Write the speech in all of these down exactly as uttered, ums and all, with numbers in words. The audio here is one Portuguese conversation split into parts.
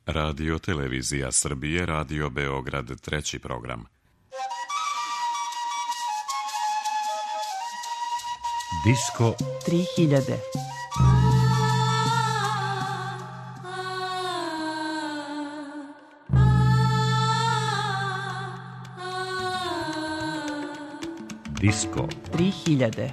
Radio Televizija Srbije, Radio Beograd, treći program. Disko tri hiljade. Disko tri hiljade.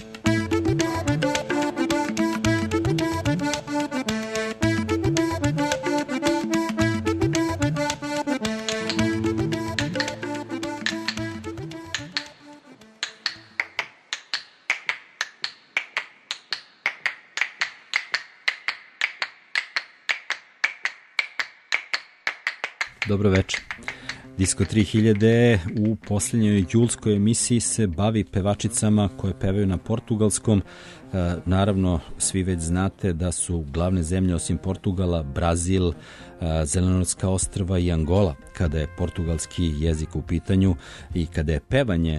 Dobro večer. Disko tri hiljade u posljednjoj julskoj emisiji se bavi pevačicama koje pevaju na portugalskom. E, naravno, svi već znate da su glavne zemlje osim Portugala, Brazil, e, Zelenortska ostrva i Angola, kada je portugalski jezik u pitanju i kada je pevanje e,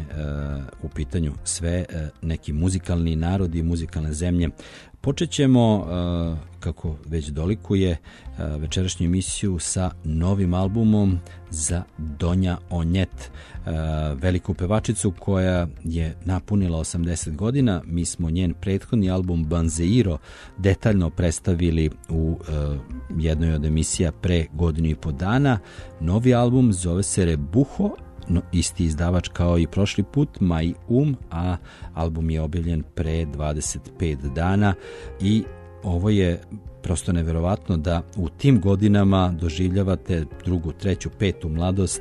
u pitanju, sve e, neki muzikalni narodi i muzikalne zemlje. Počet ćemo, kako već dolikuje, večerašnju emisiju sa novim albumom za Donja Onjet, veliku pevačicu koja je napunila osamdeset godina. Mi smo njen prethodni album Banzeiro detaljno predstavili u jednoj od emisija pre godinu i po dana. Novi album zove se Rebuho, no, isti izdavač kao i prošli put, Mai Um, a album je objavljen pre dvadeset pet dana i ovo je prosto neverovatno da u tim godinama doživljavate drugu, treću, petu mladost,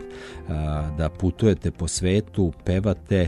da putujete po svetu, pevate.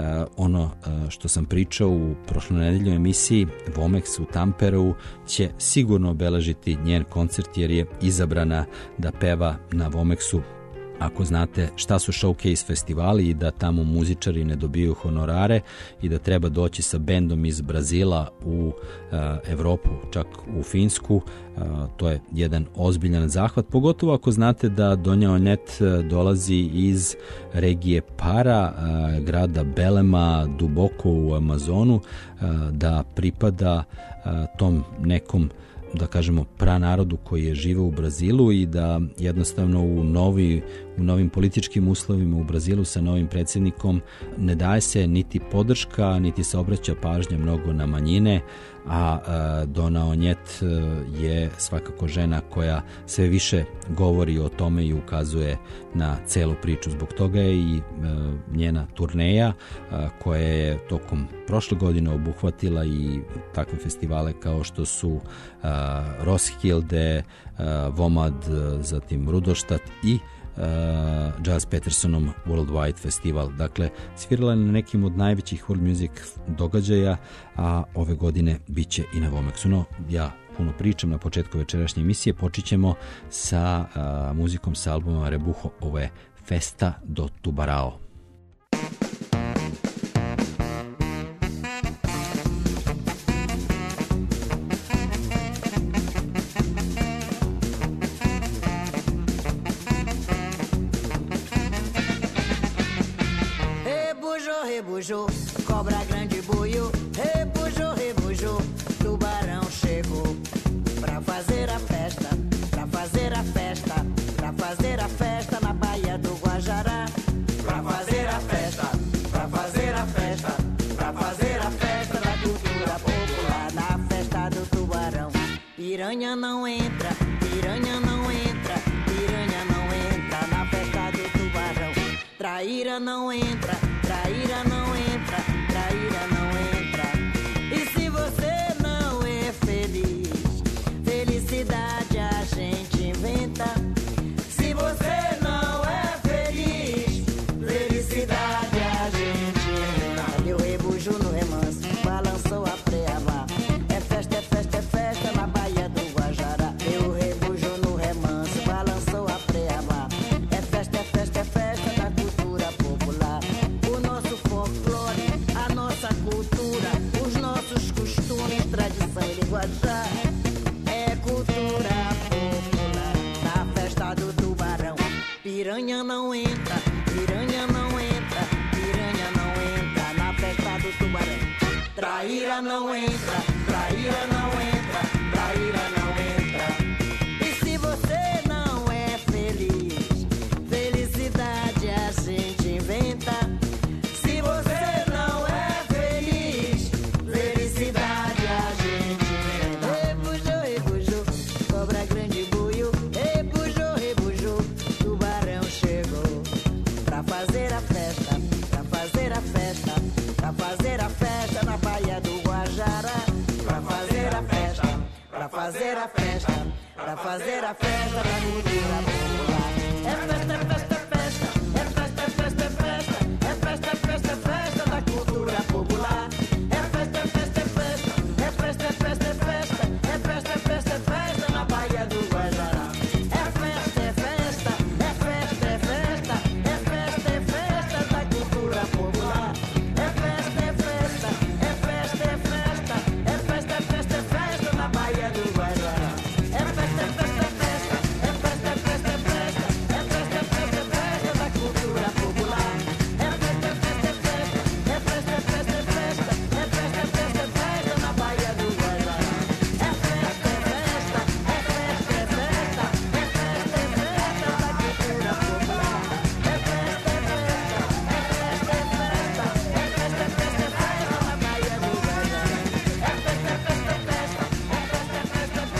Ono što sam pričao u prošloj nedeljnoj emisiji, Vomex u Tampereu će sigurno obeležiti njen koncert jer je izabrana da peva na Vomexu. Ako znate šta su showcase festivali i da tamo muzičari ne dobijaju honorare i da treba doći sa bendom iz Brazila u uh, Evropu, čak u Finsku, uh, to je jedan ozbiljan zahvat, pogotovo ako znate da Donja Onjet dolazi iz regije Para, uh, grada Belema, duboko u Amazonu, uh, da pripada uh, tom nekom, da kažemo, pranarodu koji je živeo u Brazilu i da jednostavno u, novi, u novim političkim uslovima u Brazilu sa novim predsjednikom ne daje se niti podrška, niti se obraća pažnja mnogo na manjine, a, a Dona Onjet je svakako žena koja sve više govori o tome i ukazuje na celu priču. Zbog toga je i a, njena turneja a, koja je tokom prošle godine obuhvatila i takve festivale kao što su a, Roskilde, a, Vomad, zatim Rudolstadt i Uh, Jazz Petersonom Worldwide Festival. Dakle, svirala je na nekim od najvećih world music događaja, a ove godine bit će i na Vomexu. No, ja puno pričam na početku večerašnje emisije. Počet ćemo sa uh, muzikom sa albuma Rebuho. Ovo je Festa do Tubarao. Rebujou, cobra grande buiu, rebujou, rebujou, tubarão chegou pra fazer a festa, pra fazer a festa, pra fazer a festa na Baía do Guajará, pra fazer a festa, pra fazer a festa, pra fazer a festa da cultura popular, na festa do tubarão. Piranha não entra, piranha não entra, piranha não entra na festa do tubarão. Traíra não entra, traíra não entra, traíra não entra. E se você não é feliz, felicidade a gente inventa. Se você não é feliz, felicidade a gente inventa. Eu rebujo no remanso, balançou a preia lá. É festa, é festa, é festa na Baía do Guajará. Eu rebujo no remanso, balançou a preia lá. É festa, é festa, é festa da cultura popular. O nosso folclore, a nossa cultura, os nossos costumes, tradição e linguajar. É cultura popular na festa do tubarão. Piranha não entra, piranha não entra, piranha não entra na festa do tubarão. Traíra não entra, traíra não entra, traíra não entra. E se você não pra fazer a festa da cultura popular. É festa, é festa, é festa, é festa, é festa, é festa, é festa, é festa, é festa da cultura popular. É festa, é festa, é festa, é festa, é festa, é festa, é festa, é festa, é festa na Baía do Guajará. É festa, é festa, é festa, é festa, é festa, é festa da cultura popular. É festa, é festa, é festa, é festa, é festa, é festa, é festa na Baía do Guajará. É festa, é festa, é festa, é festa, é festa, é festa, é festa, é festa, é festa da cultura popular. É festa, é festa, é festa, é festa, é festa, é festa, é festa, é festa, é festa na Baía do Guajará. É festa, é festa, é festa, é festa, é festa, é festa da cultura popular. É festa, é festa, é festa, é festa, é festa, é festa, é festa na Baía do Guajará. É festa, é festa, é festa, é festa, é festa, é festa, é festa, é festa, é festa da cultura popular. É festa, é festa, é festa, é festa, é festa, é festa, é festa da cultura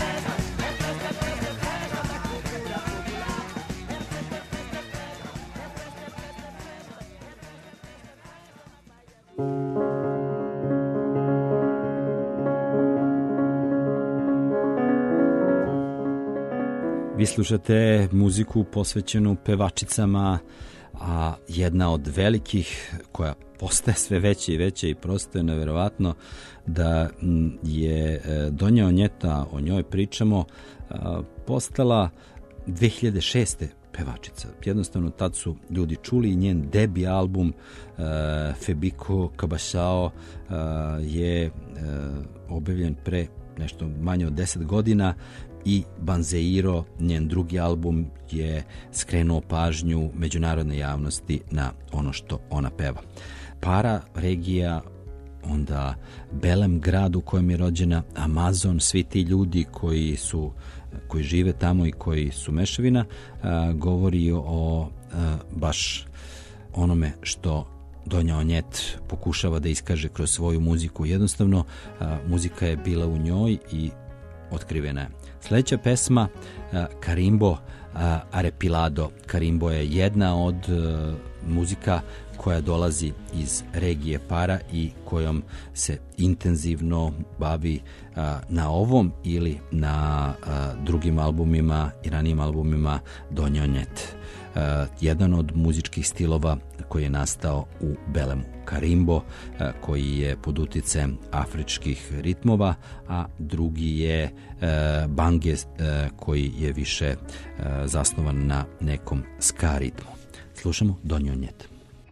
Vi slušate muziku posvećenu pevačicama, a jedna od velikih koja postaje sve veća i veća i prosto je neverovatno da je Donja Onjeta, o njoj pričamo, postala dve hiljade šeste pevačica. Jednostavno tad su ljudi čuli njen debi album uh, Febiko Kabašao uh, je uh, objavljen pre nešto manje od deset godina i Banzeiro, njen drugi album, je skrenuo pažnju međunarodne javnosti na ono što ona peva. Para, regija, onda Belem grad u kojem je rođena, Amazon, svi ti ljudi koji su koji žive tamo i koji su mešavina, a, govori o a, baš onome što Donja Onjet pokušava da iskaže kroz svoju muziku. Jednostavno, a, muzika je bila u njoj i otkrivena je. Sljedeća pesma, a, Karimbo a, Arepilado. Karimbo je jedna od a, muzika koja dolazi iz regije Para i kojom se intenzivno bavi a, na ovom ili na a, drugim albumima i ranijim albumima Donje Onjet. A, jedan od muzičkih stilova koji je nastao u Belemu. Karimbo, a, koji je pod uticajem afričkih ritmova, a drugi je a, bange, a, koji je više a, zasnovan na nekom ska ritmu. Slušamo Donje Onjet.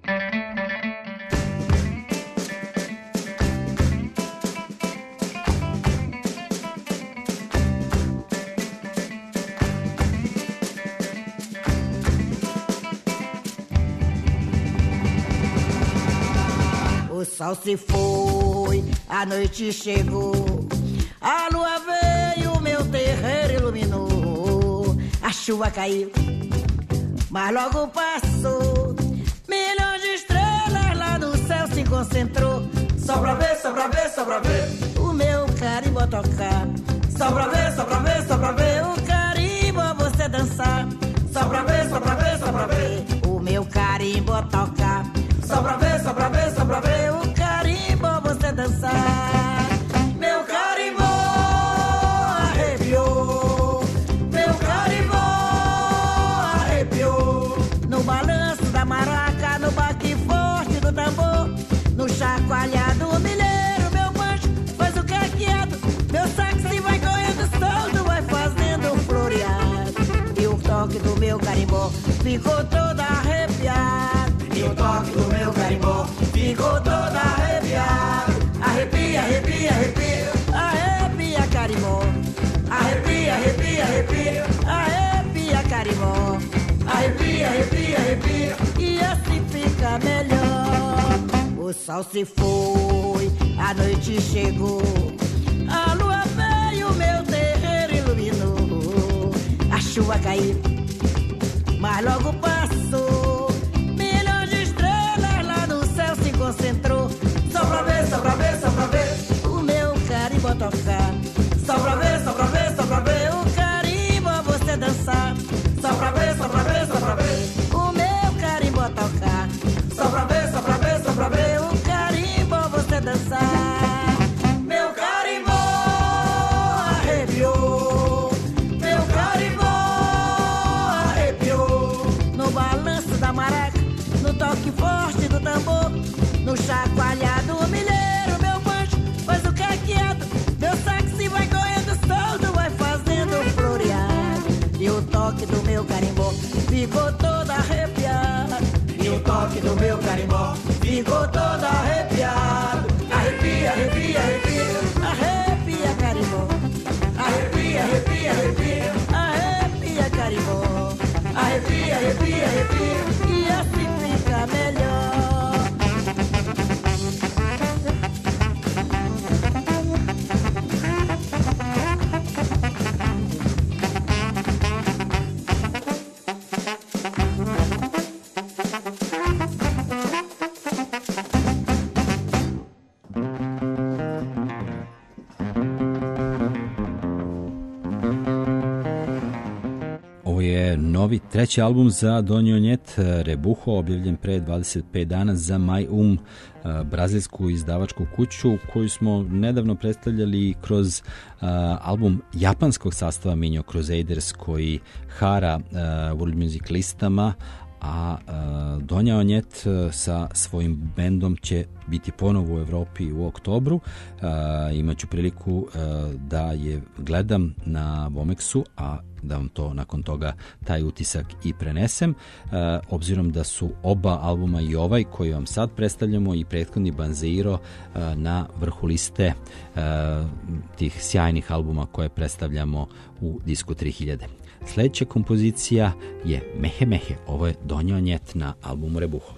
O sol se foi, a noite chegou, a lua veio, meu terreiro iluminou, a chuva caiu, mas logo passou. Milhões de estrelas lá no céu se concentrou. Só pra ver, só pra ver, só pra ver o meu carimbo tocar. Só pra ver, só pra ver, só pra ver o carimbo você dançar. Só pra ver, só pra ver, só pra ver o meu carimbo tocar. Só pra ver, só pra ver, só pra ver o carimbo você dançar. Meu carimbo arrepiou, meu carimbo arrepiou. No balanço da maraca, no baque forte do tambor, no chacoalhar do milheiro, meu mancho faz o que é quieto. Meu saxi vai correndo solto, vai fazendo floreado. E o toque do meu carimbó ficou todo arrepiado. E o toque do meu carimbó ficou todo arrepiado. Arrepia, arrepia, arrepia, arrepia carimbó. Arrepia, arrepia, arrepia, arrepia carimbó. Arrepia, arrepia, arrepia, e assim fica melhor. O sol se foi, a noite chegou, a lua veio, meu terreiro iluminou. A chuva caiu, mas logo passou. Milhões de estrelas lá no céu se concentrou. Só pra ver, só pra ver, só pra ver o meu carimbo tocar. Só pra ver, só pra ver, só pra ver o carimbo você dançar. Só pra ver, só pra ver, só pra ver o meu carimbo tocar. Só pra ver, só pra ver, só pra ver o carimbo você dançar. Meu carimbo arrepiou, meu carimbo toque forte do tambor, no chacoalhado milheiro, meu banjo faz o caqueado, meu sax vai correndo solto, vai fazendo florear. E o toque do meu carimbó ficou todo arrepiado. E o toque do meu carimbó ficou todo arrepiado. Arrepia, arrepia, arrepia, arrepia carimbó. Arrepia, arrepia, arrepia, arrepia carimbó. Arrepia, arrepia, arrepia, e assim fica melhor. Novi treći album za Donjo Njet, Rebuho, objavljen pre dvadeset pet dana za My Um, brazilsku izdavačku kuću koju smo nedavno predstavljali kroz uh, album japanskog sastava Minho Crusaders koji hara uh, World Music listama, a uh, Donjo Njet uh, sa svojim bendom će biti ponovo u Evropi u oktobru. Uh, imaću priliku uh, da je gledam na Vomexu, a da vam to nakon toga taj utisak i prenesem. Uh, obzirom da su oba albuma, i ovaj koji vam sad predstavljamo i prethodni Banzeiro, uh, na vrhu liste uh, tih sjajnih albuma koje predstavljamo u Disku tri hiljade. Sljedeća kompozicija je Mehe Mehe. Ovo je Donjo Njet na albumu Rebuho.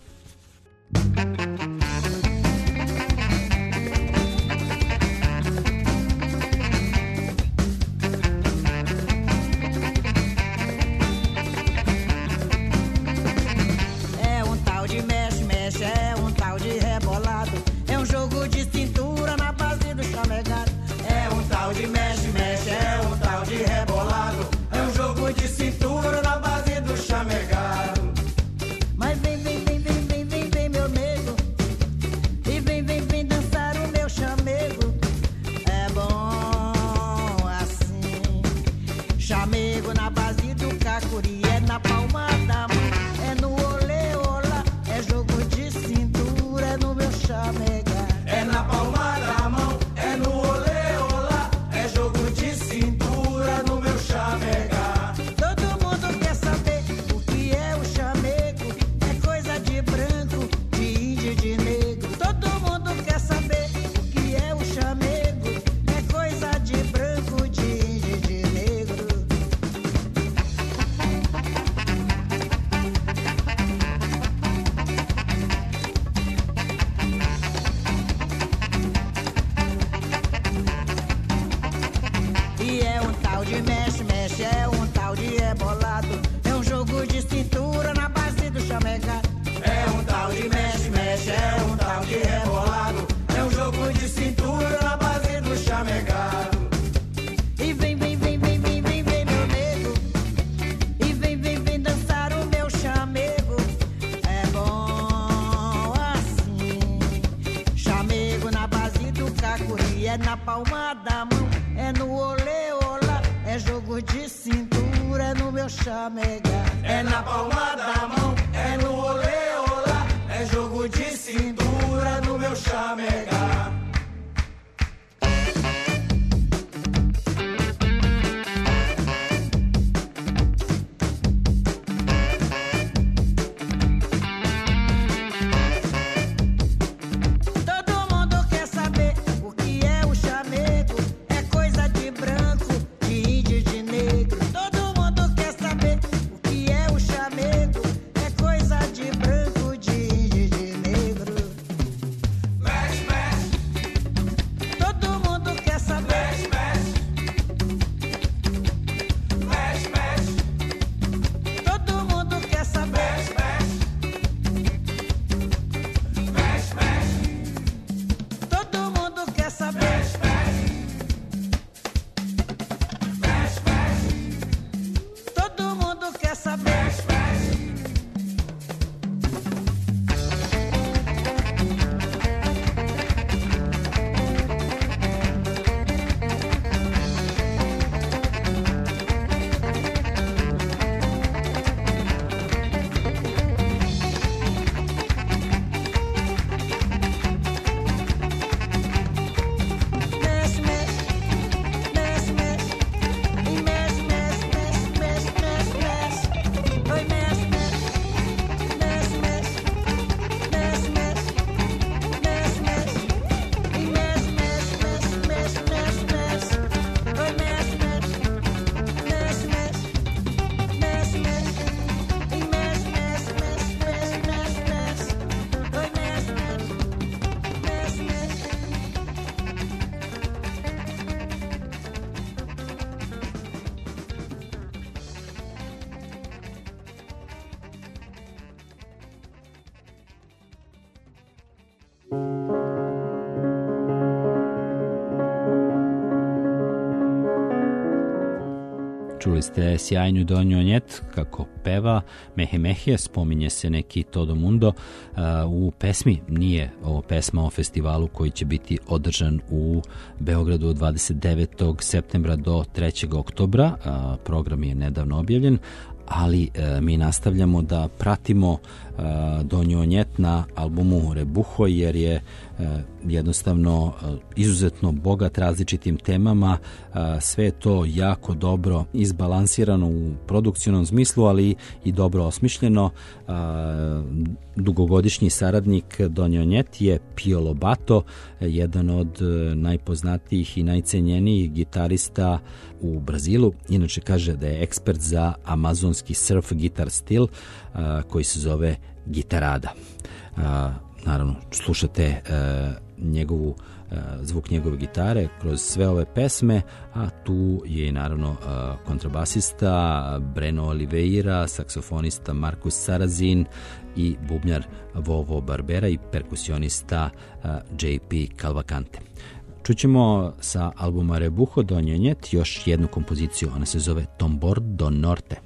Čuli ste sjajnu Donju Onjet kako peva, Mehe Mehe, spominje se neki Todo Mundo. U pesmi nije ovo pesma o festivalu koji će biti održan u Beogradu od dvadeset devetog septembra do trećeg oktobra. Program je nedavno objavljen, ali e, mi nastavljamo da pratimo e, Donju Onjet na albumu Rebuho, jer je e, jednostavno e, izuzetno bogat različitim temama, e, sve je to jako dobro izbalansirano u produkcionom smislu, ali i dobro osmišljeno. E, dugogodišnji saradnik Donje Onjet je Pio Lobato, jedan od e, najpoznatijih i najcenjenijih gitarista u Brazilu. Inače kaže da je ekspert za amazonski surf gitar stil a, koji se zove gitarada. A, naravno, slušate a, njegovu a, zvuk njegove gitare kroz sve ove pesme, a tu je i naravno a, kontrabasista Breno Oliveira, saksofonista Marcus Sarazin i bubnjar Vovo Barbera i perkusionista a, J P Calvacante. Čućemo sa albuma Rebuho Donje Onjet još jednu kompoziciju, ona se zove Tambor do Norte.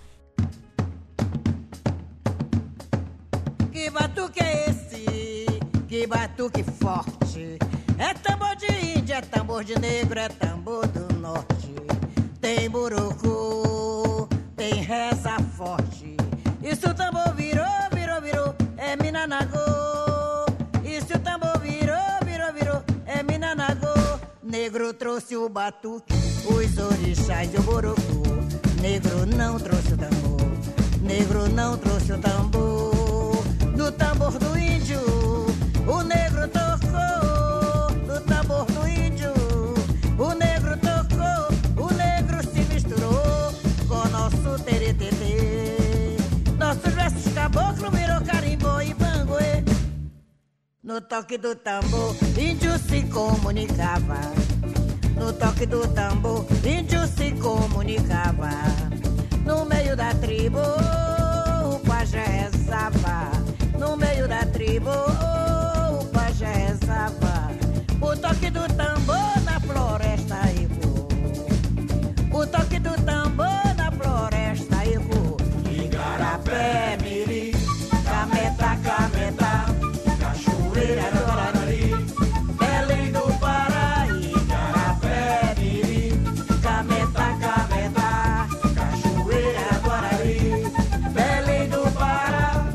Que batuque é esse? Que batuque forte. É tambor de índio, é tambor de negro, é tambor do norte. Tem burucu, tem reza forte. E se o tambor virou, virou, virou, é Minanagô. E se o tambor virou, virou, virou, é Minanagô. Negro trouxe o batuque, os orixás e o burucu. Negro não trouxe o tambor, negro não trouxe o tambor. No tambor do índio, o negro tocou. No tambor do índio, o negro tocou. O negro se misturou com nosso teretetê. Nossos versos caboclo virou carimbó e bangoê. No toque do tambor, índio se comunicava. No toque do tambor, índio se comunicava. No meio da tribo, o pajé rezava. No meio da tribo, o pajé rezava. O toque do tambor na floresta ecoou. O toque do tambor na floresta ecoou. Igarapé, Miri, Cameta, Cameta, Cachoeira do Guarani, Belém do Pará, Igarapé, Miri, Cameta, Cameta, Cachoeira do Guarani, Belém do Pará.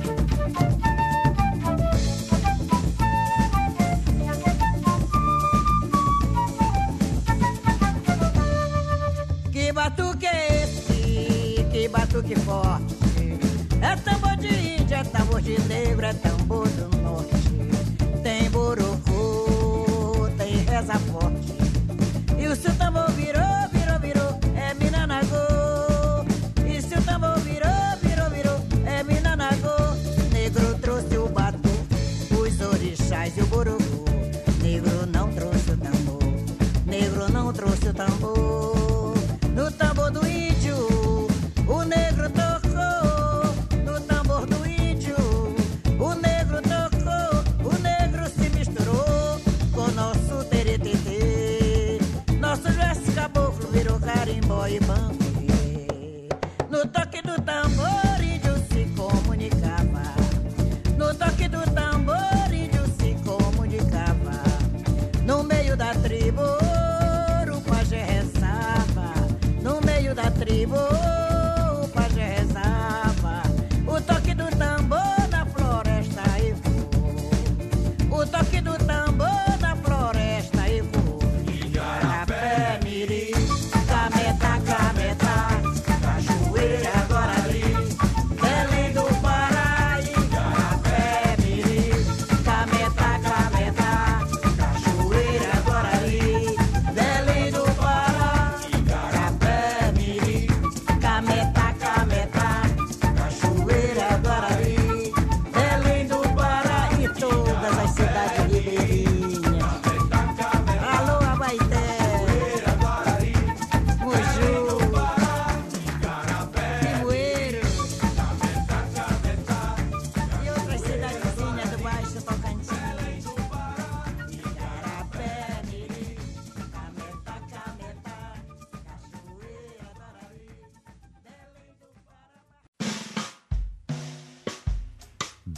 Que batuque é esse? Que batuque forte. É tambor de índio, é tambor de negro, é tambor do norte. Tem burucu, tem reza forte. E o seu tambor virou, virou, virou, é Minanagô. E se o tambor virou, virou, virou, é Minanagô. Negro trouxe o batuque, os orixás e o burucu. Negro não trouxe o tambor, negro não trouxe o tambor. No tambor do índio, o negro tocou. No tambor do índio, o negro tocou. O negro se misturou com nosso teretetê. Nosso verso caboclo virou carimbó e banco.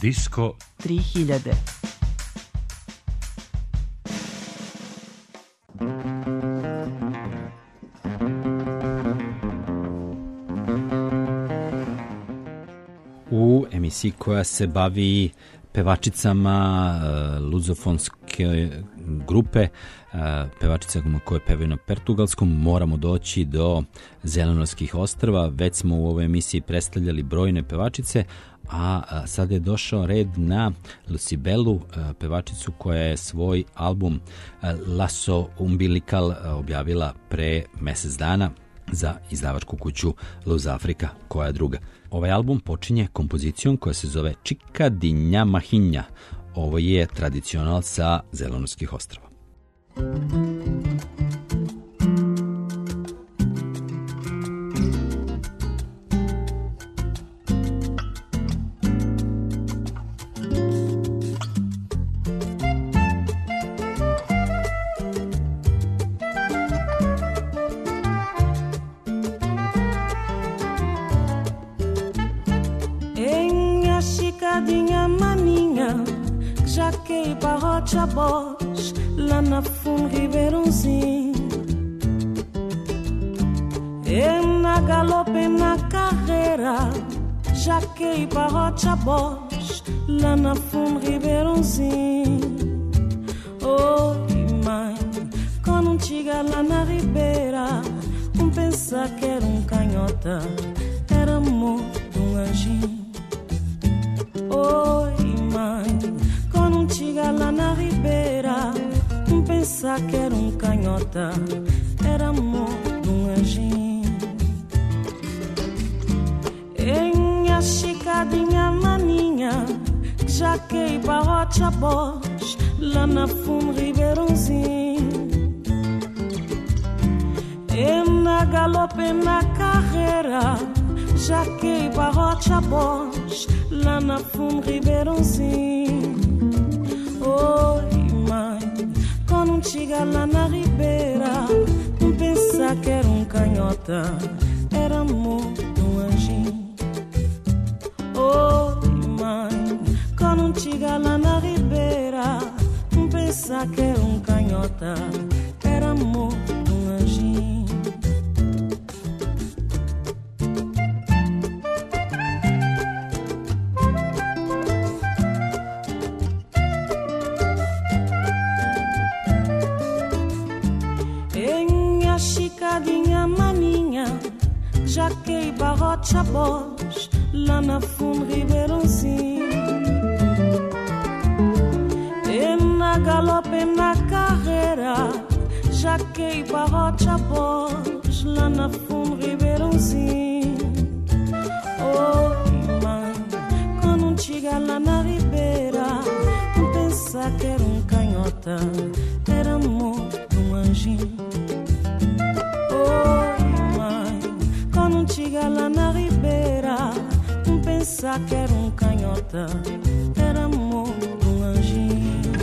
Disko tri hiljade. U emisiji koja se bavi pevačicama uh, luzofonske grupe, uh, pevačicama koje pevaju na portugalskom, moramo doći do Zelenorskih ostrva. Već smo u ovoj emisiji predstavljali brojne pevačice, a, a sad je došao red na Lucibelu, pevačicu koja je svoj album Lasso Umbilical objavila pre mesec dana za izdavačku kuću Luz Afrika, koja je druga. Ovaj album počinje kompozicijom koja se zove Chica di Nhamahinha. Ovo je tradicional sa Zelenorskih ostrva. Jaquei Barrocha Bosch, lá na Fundo Ribeirãozinho. E na galope na carreira, Jaquei Barrocha Bosch, lá na Fundo Ribeirãozinho. Oi, mãe, quando um chega lá na ribeira, um pensa que era um canhota, era amor de um anjinho. Oi, mãe, quando chega lá na ribeira, um pensa que era um canhota, era amor de um anjinho. Em minha chicadinha maninha, Jaquei Barrocha Bosch, lá na Fundo Ribeirãozinho. E na galope na carreira, Jaquei Barrocha Bosch, lá na Fundo Ribeirãozinho. Oi, mãe, quando chega lá na ribeira, não pensa que era um canhota, era amor de um anjinho. Oi, mãe, quando chega lá na ribeira, não pensa que era um canhota, era amor de um anjinho. Chicadinha maninha, Jaquei Barrocha Bosch, lá na Fundo Ribeirãozinho. E na galope na carreira, Jaquei Barrocha Bosch, lá na Fundo Ribeirãozinho. Oi, mãe, quando chega lá na ribeira, não pensa que era um canhota, era amor de um anjinho. Oi, mãe, quando chega lá na ribeira, não pensa que era um canhota, era amor de um anjinho.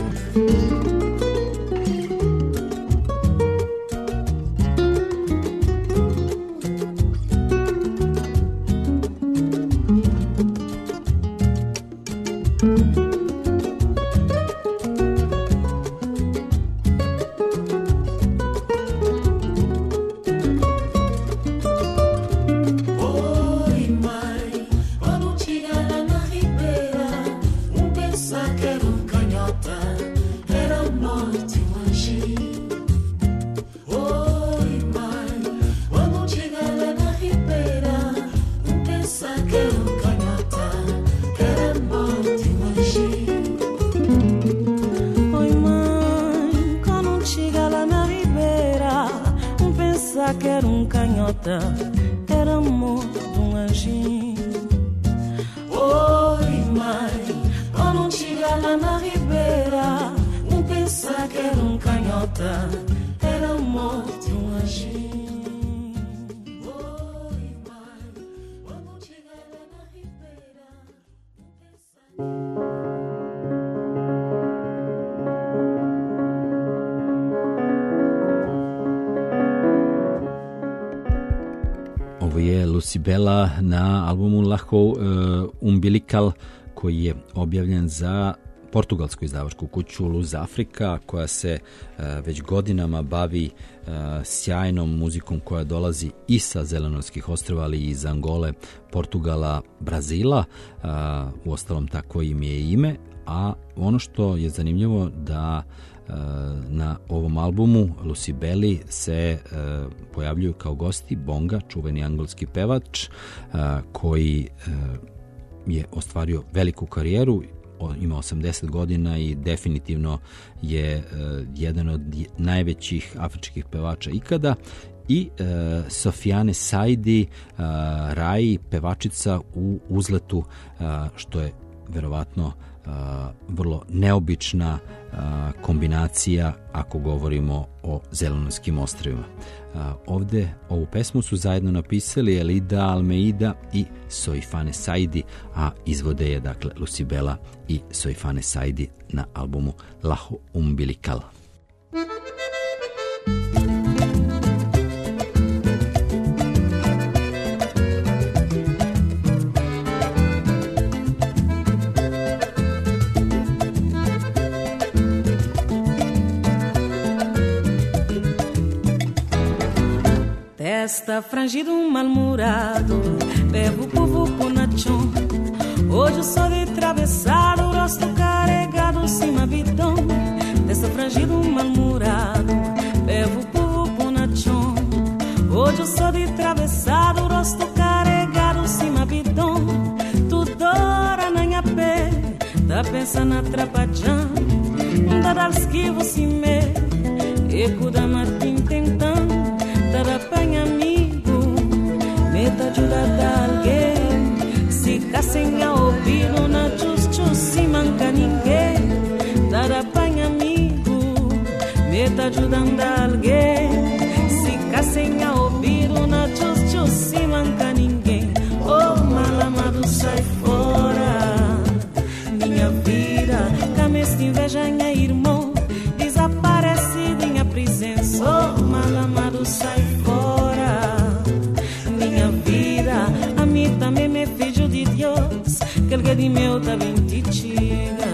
Que era um canhota, era amor de um anjinho. Oi, mãe, quando chega lá na ribeira, não pensa que era um canhota, era amor de um anjinho. Oi, mãe, quando chega lá na ribeira, não pensa... Ovo je Lucibela na albumu Lasso uh, Umbilical, koji je objavljen za portugalsku izdavačku kuću Luz Afrika, koja se uh, već godinama bavi uh, sjajnom muzikom koja dolazi i sa Zelenorskih ostrva, ali i iz Angole, Portugala, Brazila. Uh, uostalom tako im je ime, a ono što je zanimljivo da uh, na ovom albumu Lucibeli se uh, pojavljuju kao gosti Bonga, čuveni angolski pevač, uh, koji uh, je ostvario veliku karijeru, ima osamdeset godina i definitivno je uh, jedan od najvećih afričkih pevača ikada, i uh, Sofiane Saidi, uh, Rai, pevačica u uzletu, uh, što je verovatno uh, vrlo neobična uh, kombinacija ako govorimo o Zelenorskim ostrvima. Uh, ovde ovu pesmu su zajedno napisali Elida Almeida i Soifane Saidi, a izvode je dakle Lucibela i Soifane Saidi na albumu Laho Umbilical. Testa frangido, mal-humorado, bebo povo ponachon. Hoje o sol é atravessado, o rosto carregado, cima bidão. Testa frangido, mal-humorado, bebo povo ponachon. Hoje o sol é atravessado, o rosto carregado, cima bidão. Tudo hora na pé, tá pensando atrapalhando. Não dá esquivo, se me, eco da Martim tentando. Tarapanha amigo, meta ajuda de alguém. Se cassem a ouvido, na tchus-tchus, se manca ninguém. Tarapanha amigo, meta ajuda de alguém. Se cassem a ouvido, na tchus-tchus, se manca ninguém. Oh, malamado, sai fora. Minha vida, camesta inveja, minha irmão. Desaparece minha presença. Oh, malamado, sai fora. Minha vida, a mim também me filho de Deus. Que alguém de meu tá bem titiga.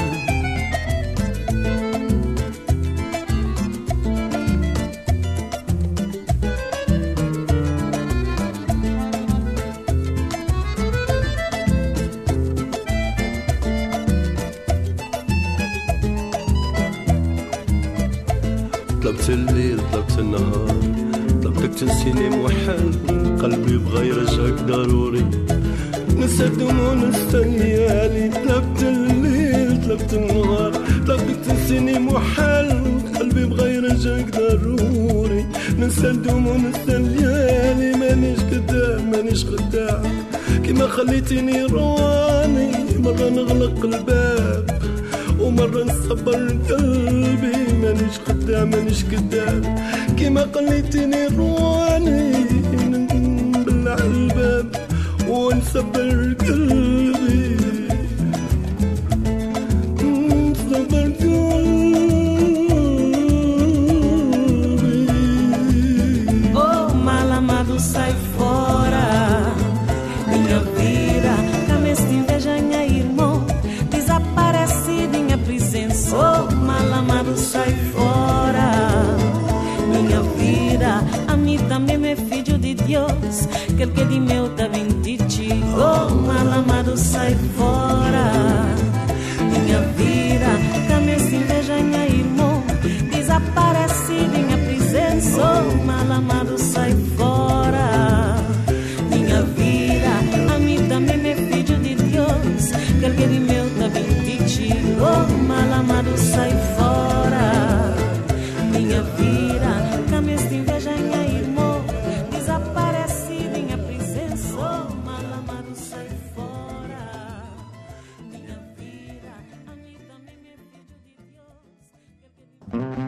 طلبت الليل طلبت النهار طلبتك تنسيني موحل قلبي بغى يرجعك ضروري نسى الدموع نسى الليالي طلبت الليل طلبت النهار طلبتك تنسيني موحل قلبي بغى يرجعك ضروري نسى الدموع نسى الليالي مانيش كداب مانيش خداع كيما خليتيني رواني مرة نغلق الباب ومرة نصبر قلبي مانيش خداع مانيش كداب كيما قليتيني رواني نبلع الباب ونصبر قلبي نصبر قلبي. Oh, mal amado, sai fora. Minha vida, camesta inveja, minha irmão. Desaparece minha presença. Oh, mal amado, sai fora. Minha vida, a mim também me filho de Deus. Quer que de meu tá bem de ti. Oh, mal amado, sai fora. Minha vida, camesta inveja, minha irmão. Desaparece minha presença. Oh, mal amado, sai fora. Minha vida, a mim também me filho de Deus. Quer que de meu tá bem de ti. Oh, mal amado, sai fora. Minha vida, camesta inveja, minha irmão. Desaparece minha presença. Oh, mal amado, sai fora. Minha vida, a mim também me filho de Deus.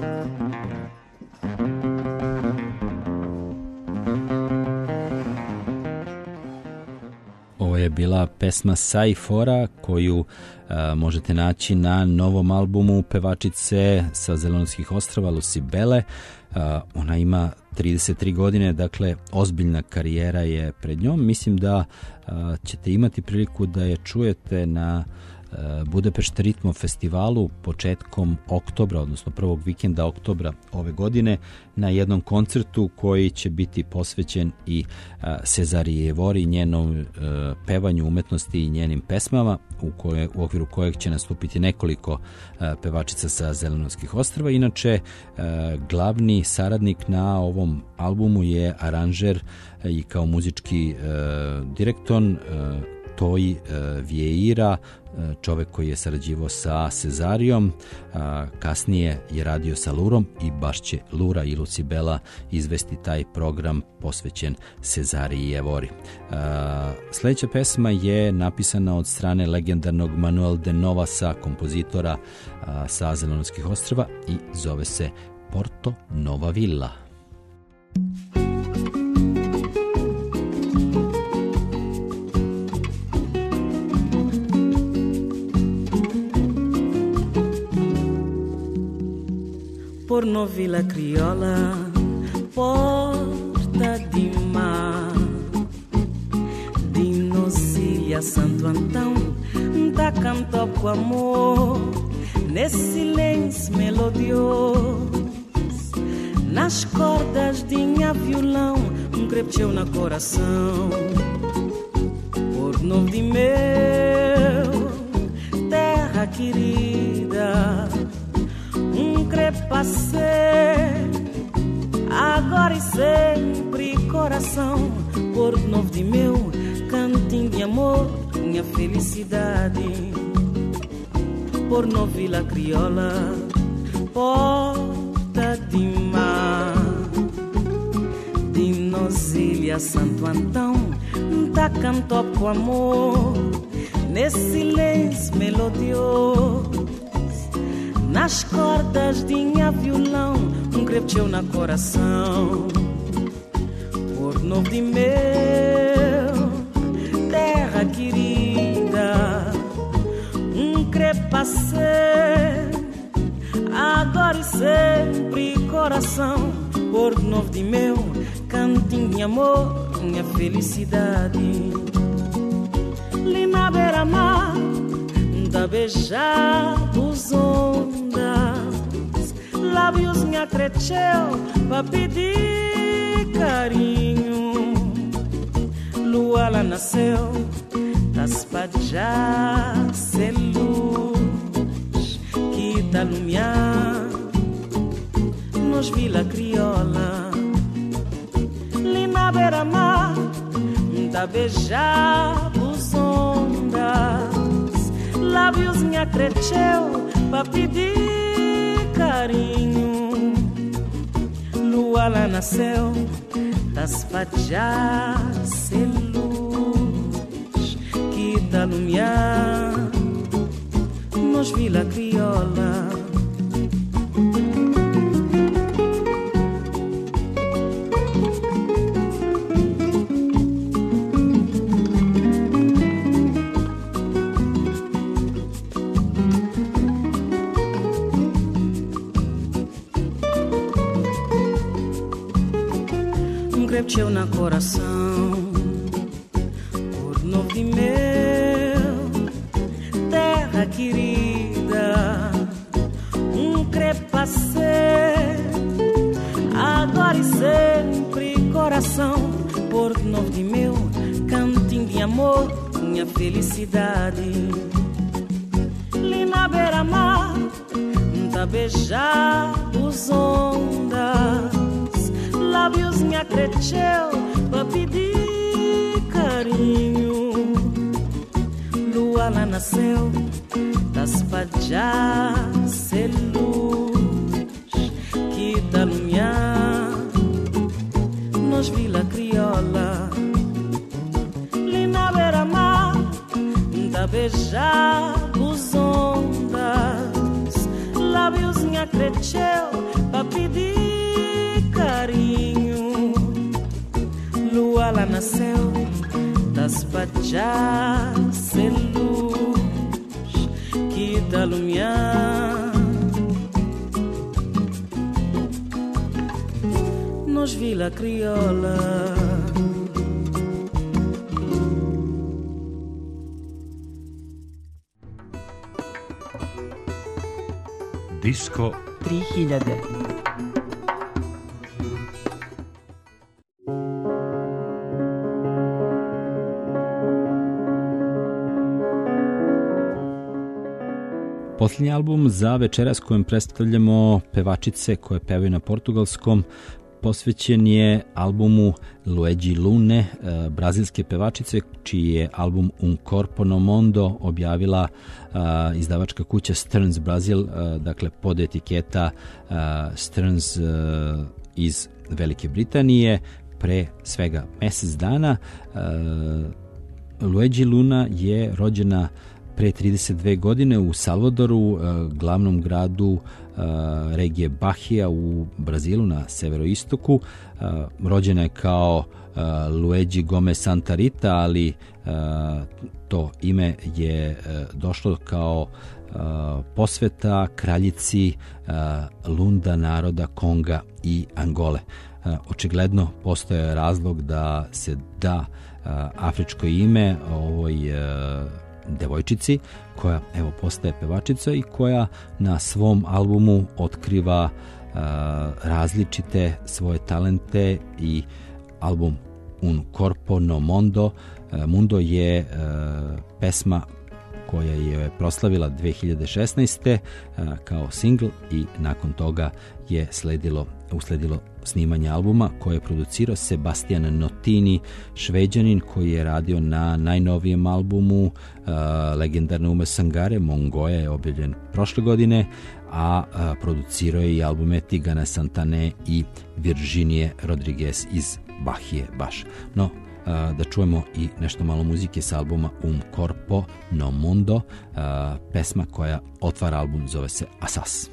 Ovo je bila pesma Sai Fora koju uh, možete naći na novom albumu pevačice sa Zelenorskih ostrva Lucibele. Ona ima trideset tri godine, dakle ozbiljna karijera je pred njom. Mislim da ćete imati priliku da je čujete na Budapest Ritmo festivalu početkom oktobra, odnosno prvog vikenda oktobra ove godine, na jednom koncertu koji će biti posvećen i Cezariji Evori, njenom pevanju umetnosti i njenim pesmama, u, koje, u okviru kojeg će nastupiti nekoliko pevačica sa Zelenovskih ostrva. Inače, glavni saradnik na ovom albumu je aranžer i kao muzički direktor Toy Vieira, čovek koji je sarađivao sa Cezarijom, kasnije je radio sa Lurom i baš će Lura i Lucibela izvesti taj program posvećen Cezariji Evori. Sljedeća pesma je napisana od strane legendarnog Manuel de Novasa, kompozitora sa Zelenovskih ostrva, i zove se Porto Nova Villa. Por no Vila Criolla, porta de mar, Dinosilha Santo Antão, da canto com amor, nesse silêncio melodioso, nas cordas tinha violão, um crepcheu na coração. Por no de meu, terra querida, um crepacê, agora e sempre coração. Porto Novo de meu, cantinho de amor, minha felicidade. Por no Vila Criolla, porta de mar, Dinosilha Santo Antão, tá canto com amor, nesse silêncio melodioso, nas cordas tinha violão, um crepcheu na coração. Porto Novo de meu, terra querida, um crepacê, agora e sempre coração. Porto Novo de meu, cantinho de amor, minha felicidade. Ali na beira-mar, da beijar os ondas, lábios me acrecheu pra pedir carinho. Lua lá nasceu, das padjas sem luz, que tá lumiar nos Vila Criolla. Ali na beira-mar, da beijar os ondas, lábios me acrecheu pra pedir carinho. Lua lá nasceu, das fadjas sem luz, que tá lumiar nos Vila Criolla. Crepcheu na coração, por Novo de meu, terra querida, um crepacê, agora e sempre coração. Por Novo de meu, cantinho de amor, minha felicidade. Ali na beira-mar, da beijar os ondas, lábios me acrecheu pra pedir carinho. Lua lá nasceu, das padjas sem luz, que tá lumiar nos Vila Criolla. Ali na beira-mar, da beijar os ondas, lábios me acrecheu pra pedir carinho. Lua lá nasceu, das padjas sem luz, que tá lumiar nos Vila Criolla. Disko tri hiljade. Posljednji album za večeras kojim predstavljamo pevačice koje pevaju na portugalskom posvećen je albumu Luigi Lune, brazilske pevačice, čiji je album Un Corpo no Mundo objavila a, izdavačka kuća Stearns Brazil, a, dakle pod etiketa a, Stearns a, iz Velike Britanije pre svega mjesec dana. A, Luigi Luna je rođena pre trideset dve godine u Salvadoru, glavnom gradu regije Bahia u Brazilu na severoistoku. Rođena je kao Luigi Gomes Santa Rita, ali to ime je došlo kao posveta kraljici Lunda naroda Konga i Angole. Očigledno postoje razlog da se da afričko ime ovoj devojčici koja evo postaje pevačica i koja na svom albumu otkriva uh, različite svoje talente. I album Un Corpo no Mundo uh, Mundo je uh, pesma koja je proslavila dve hiljade šesnaeste. Uh, kao singl i nakon toga je sledilo usledilo snimanje albuma koje je producirao Sebastian Notini, Šveđanin koji je radio na najnovijem albumu uh, legendarne Ume Sangare. Mongoja je objavljen prošle godine, a uh, producirao je i albume Tigana Santane i Virginije Rodriguez iz Bahije baš. No, uh, da čujemo i nešto malo muzike sa albuma Un Corpo no Mundo. Uh, pesma koja otvara album zove se Asas.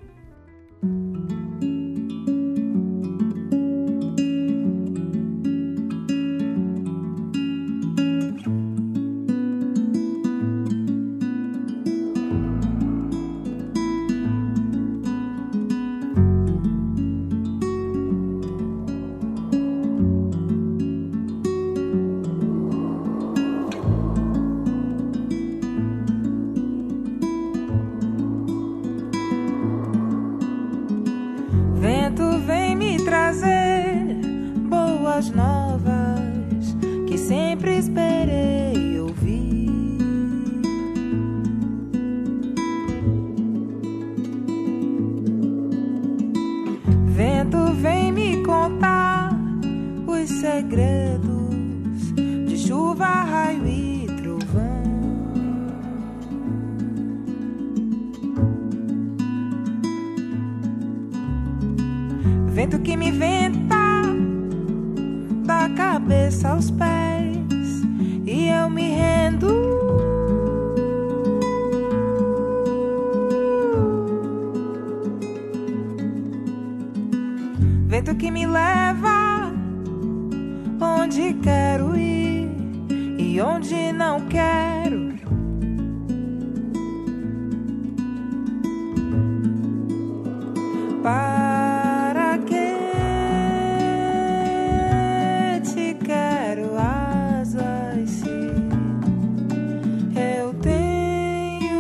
Vento que me venta da cabeça aos pés e eu me rendo. Vento que me leva onde quero ir e onde não quero. Para que te quero asas se eu tenho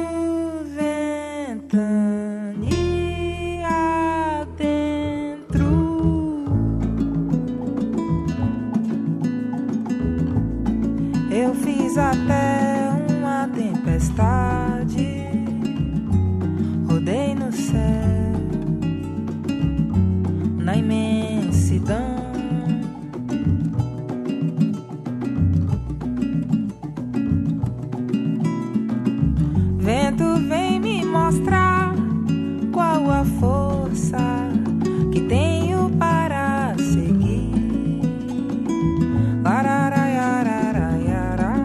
ventania dentro? Eu fiz até uma tempestade, rodei no céu. Na imensidão, vento vem me mostrar qual a força que tenho para seguir. Lararaiararaiará.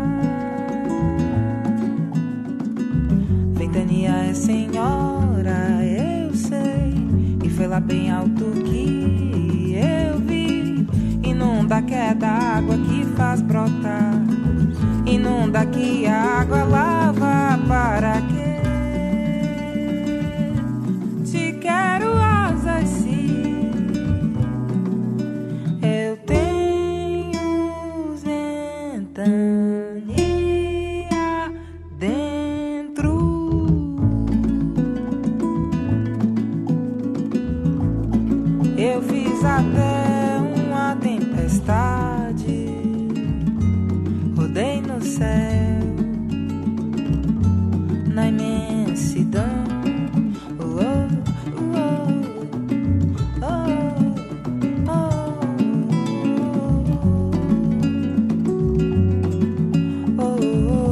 Ventania é senhora, eu sei, e foi lá bem alto que inunda que é da água que faz brotar, inunda que a água lava. Para que te quero asas se céu, na imensidão. Oh, oh, oh, oh, oh, oh,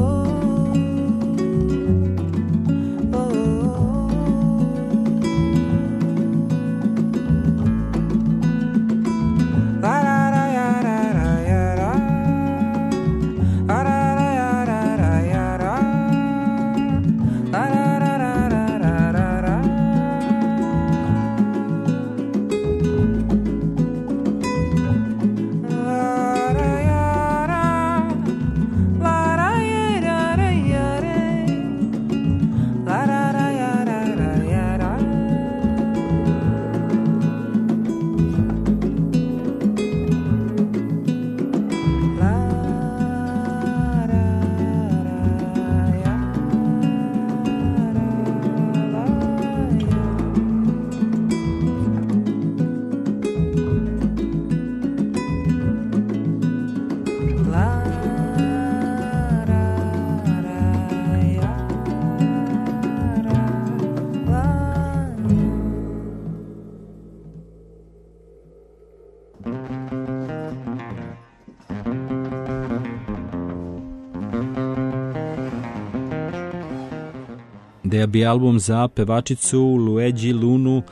Debi album za pevačicu Luigi Lunu, uh,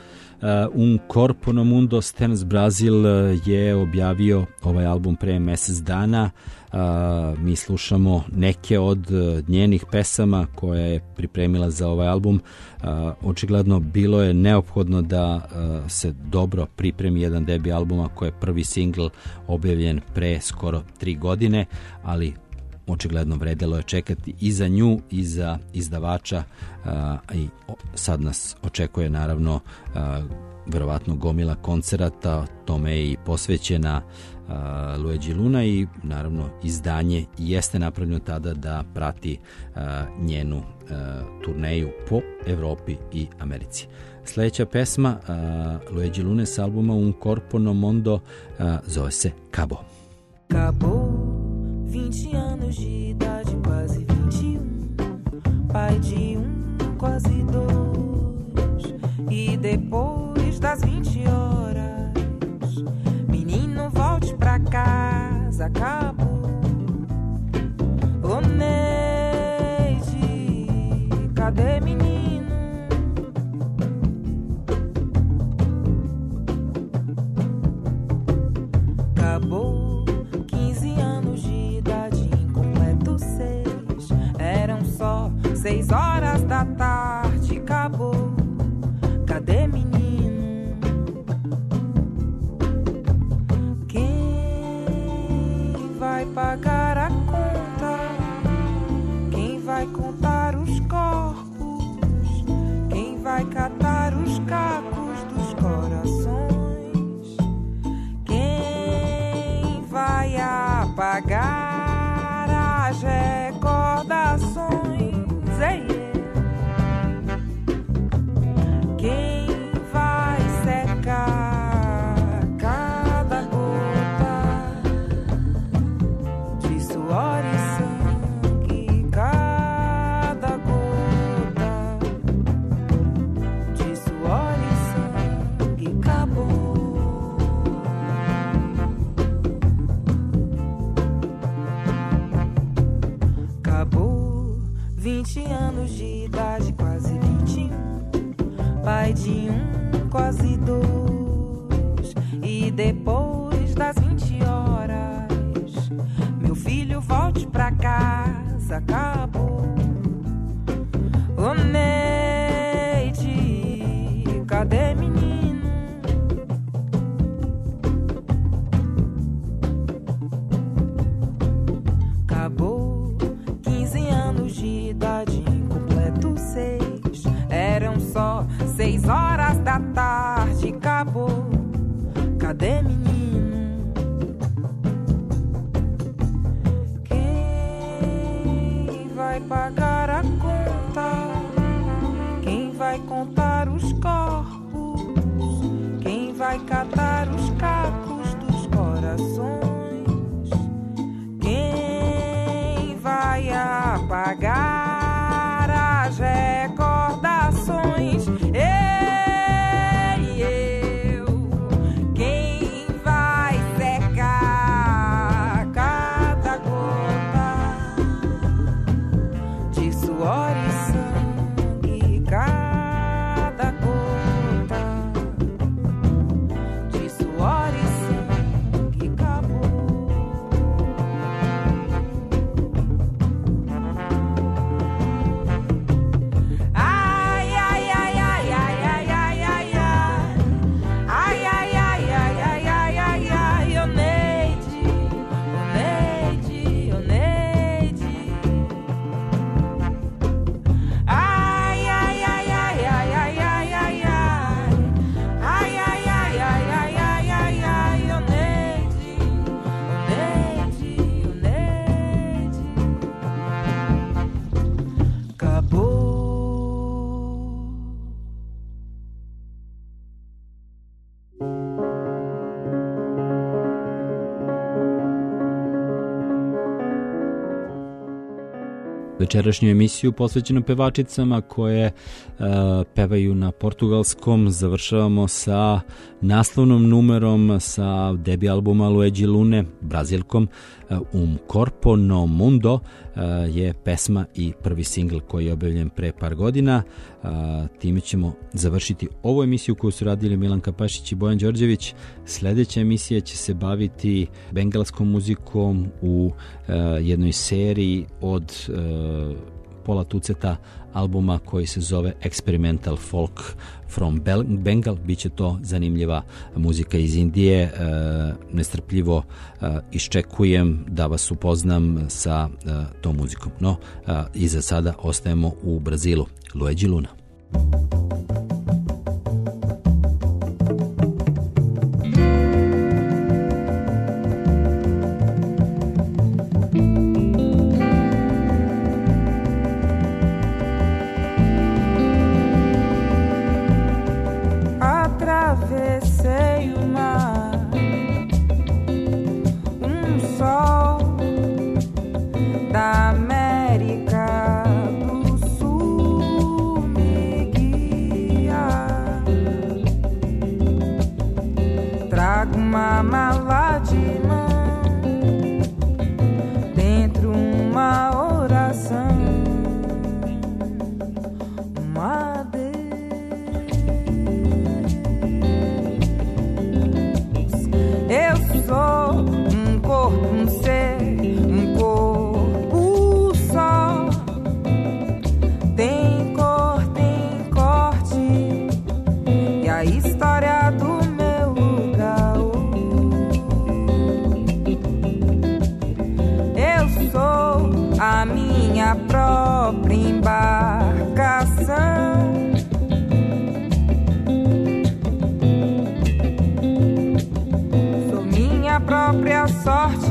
Un Corpo no Mundo Stens Brazil je objavio ovaj album pre mesec dana. Uh, mi slušamo neke od njenih pesama koje je pripremila za ovaj album. Uh, očigledno bilo je neophodno da uh, se dobro pripremi jedan debi albuma koji je prvi singl objavljen pre skoro tri godine, ali očigledno vredelo je čekati i za nju i za izdavača, a, i sad nas očekuje naravno a, verovatno gomila koncerata, tome je i posvećena a, Luigi Luna i naravno izdanje jeste napravljeno tada da prati a, njenu a, turneju po Evropi i Americi. Sljedeća pesma a, Luigi Lune s albuma Un Corpo no Mundo a, zove se Cabo. Cabo. Vinte anos de idade, quase vinte e um, pai de um, quase dois. E depois das vinte horas, menino, volte pra casa, acabou. Ô Neide, cadê menino? Acabou. Seis horas da tarde, acabou. Cadê menino? Quem vai pagar a conta? Quem vai contar os corpos? Quem vai catar os cacos dos corações? Quem vai apagar as recordações? Quem vai secar cada gota de suor e sangue, cada gota de suor e sangue? Acabou. Acabou. Vinte anos de idade, quase vinte e um, pai de um, quase dois. E depois das vinte horas, meu filho, volte pra casa, acabou. Ô Neide, cadê menino? Acabou. Quinze anos de idade, incompleto seis. Eram só seis horas da tarde, acabou. Cadê menino? Quem vai pagar a conta? Quem vai contar os corpos? Quem vai catar os cacos dos corações? Quem vai apagar as recordações. Ei, eu, quem vai secar cada gota de suor e sangue, cada gota de suor e sangue acabou. Ai, ai, ai, ai, ai, ai, ai, ai, ai, ai, ai, ai, ai, ai, ai, ai, ai, ô Neide, ô Neide, ô Neide. Ai, ai, ai, ai, ai, ai, ai, ai, ai, ai, ai, ai, ai, ai, ai, ai, ai, ô Neide, ô Neide, ô Neide. Acabou. Večerašnju emisiju posvećenu pevačicama koje uh, pevaju na portugalskom završavamo sa naslovnom numerom sa debi albuma Luigi Lune, Brazilkom. uh, Um Corpo no Mundo uh, je pesma i prvi singl koji je objavljen pre par godina. Uh, time ćemo završiti ovu emisiju koju su radili Milanka Pašić i Bojan Đorđević. Sljedeća emisija će se baviti bengalskom muzikom u uh, jednoj seriji od uh, Pola Tuceta albuma koji se zove Experimental Folk from Bengal. Biće to zanimljiva muzika iz Indije. E, nestrpljivo e, iščekujem da vas upoznam sa e, tom muzikom. No, e, i za sada ostajemo u Brazilu. Luigi Luna. Atravessei o mar, um sol da América do Sul me guia. Trago uma mala de mão, dentro uma oração, uma eu sou um corpo, um ser, um corpo só. Tem cor, tem corte, e a história do meu lugar. Eu sou a minha própria embarcação. Própria sorte.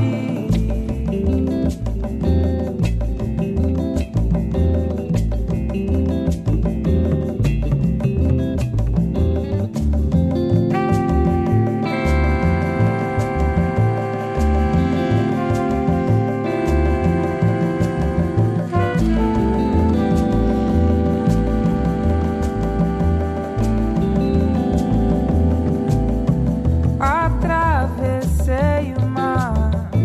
Atravessei o mar,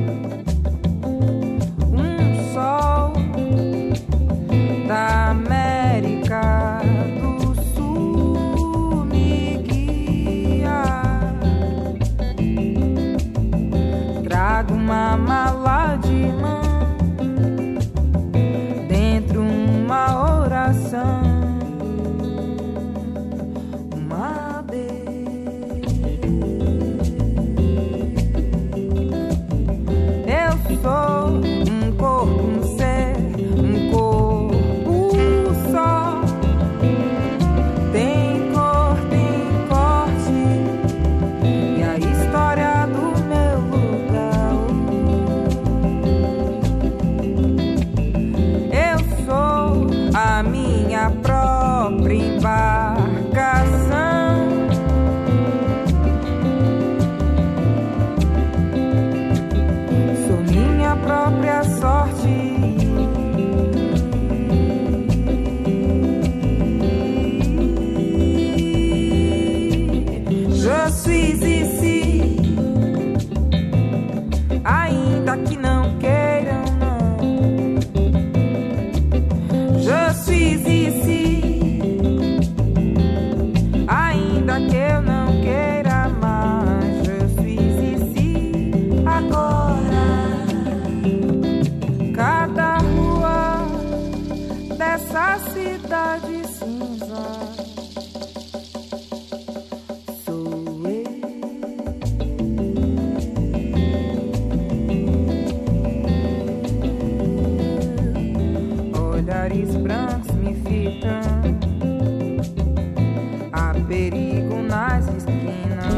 cidade cinza. Sou eu. Olhares brancos me fitam. Há perigo nas esquinas.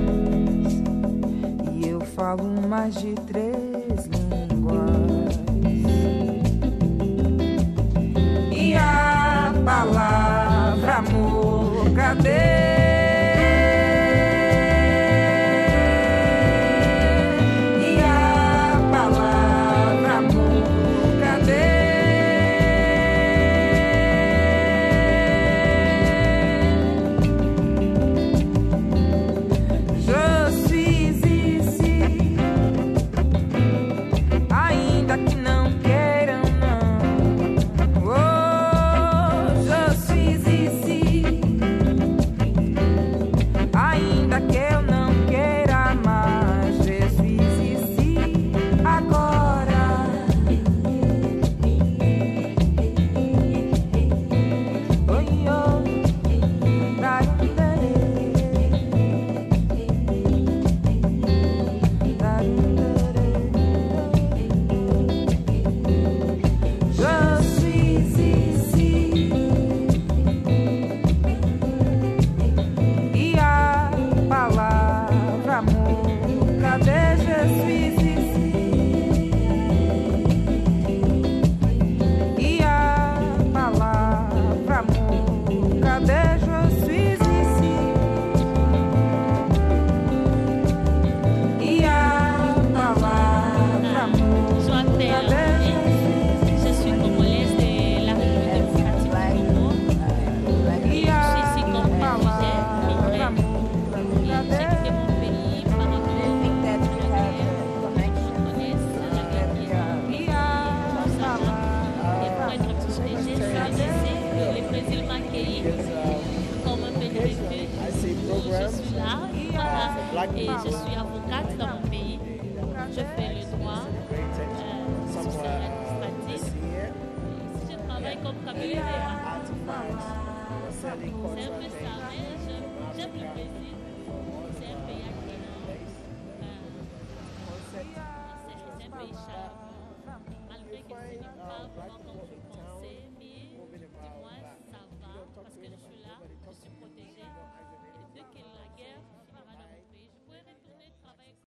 E eu falo mais de três línguas. E a palavra amor, cadê? Et je suis avocate dans mon pays. Je fais le droit euh, social et administratif. Si je travaille comme caméléa. C'est un peu ça, mais j'aime le Brésil. C'est un pays accueillant. Euh, c'est un pays chaleureux. Malgré que ce n'est pas